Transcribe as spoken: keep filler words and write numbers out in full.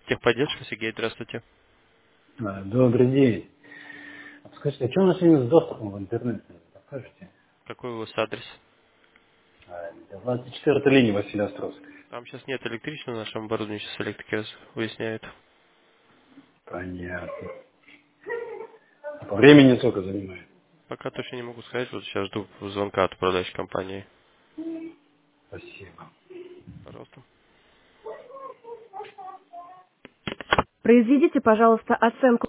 Техподдержка, Сергей, здравствуйте. А, Добрый день. Скажите, а что у нас сегодня с доступом в интернет? Подскажете? Какой у вас адрес? А, двадцать четвёртая линия, Василий Островский. Там сейчас нет электричества на нашем оборудовании, сейчас электрики раз- выясняют. Понятно. А по времени сколько занимает? Пока точно не могу сказать, вот сейчас жду звонка от управляющей компании. Спасибо. Пожалуйста. Произведите, пожалуйста, оценку